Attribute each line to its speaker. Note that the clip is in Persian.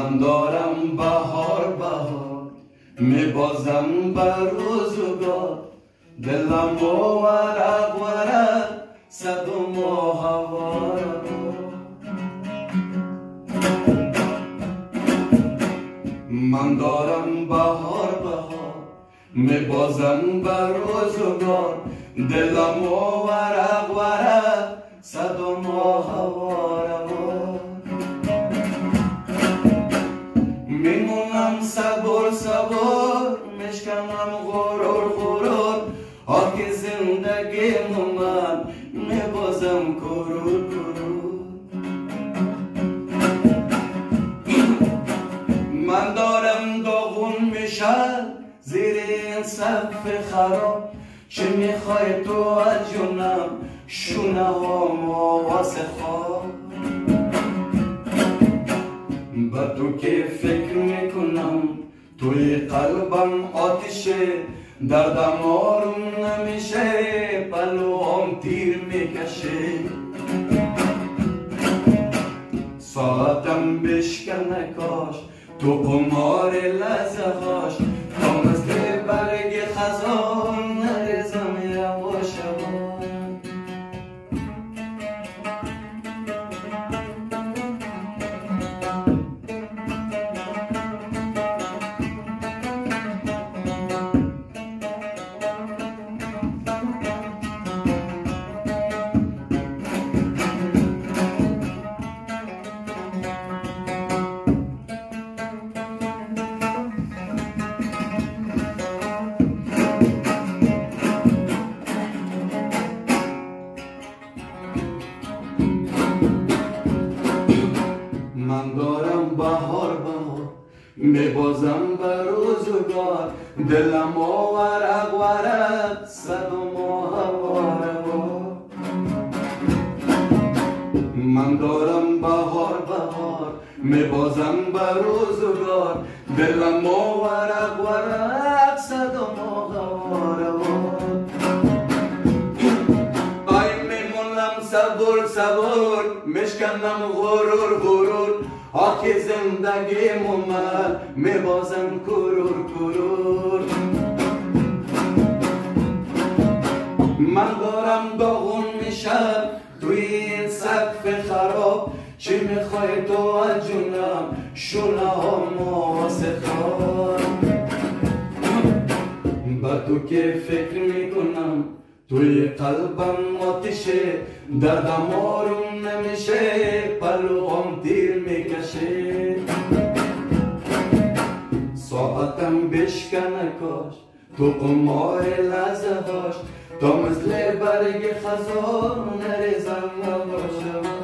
Speaker 1: من دارم بهار میبازم بر روزگار، دلم ورق ورق صد و ماهوار. من دارم بهار میبازم بر روزگار، دلم ورق ورق صد و ماهوار. میمونم صبر صبر، میشکنم غرور غرور، آخه زندگی من میبازم کرور کرور. من دارم داغون میشم زیر این سقف خراب، چه میخوای تو از جونم شونه ها واسه خواب. با تو که فکر میکنم توی قلبم آتشه، دردم آروم نمیشه، پلوام تیر میکشه. ساعتم بشکنه کاش تو قمار لحظه هاش، تا مثل برگ خزان نریزم یواش یواش. من دارم بهار میبازم بر روزگار، دلم ورق ورق صد و ماهوار. من دارم بهار میبازم بر روزگار، دلم ورق ورق صد و ماهوار. آی میمونم صبر صبر، میشکنم غرور غرور، آخه زندگی من میبازم کرور کرور. من دارم داغون میشم توی این سقف خراب، چی میخوای تو از جونم شونه ها واسه خواب. با تو که فکر میکنم توی قلبم آتشه، دردم آروم نمیشه، پلوام تیر میکشه. ساعتم بشکنه کاش تو قمار لحظه هاش، تا مثل برگ خزان نریزم یواش یواش.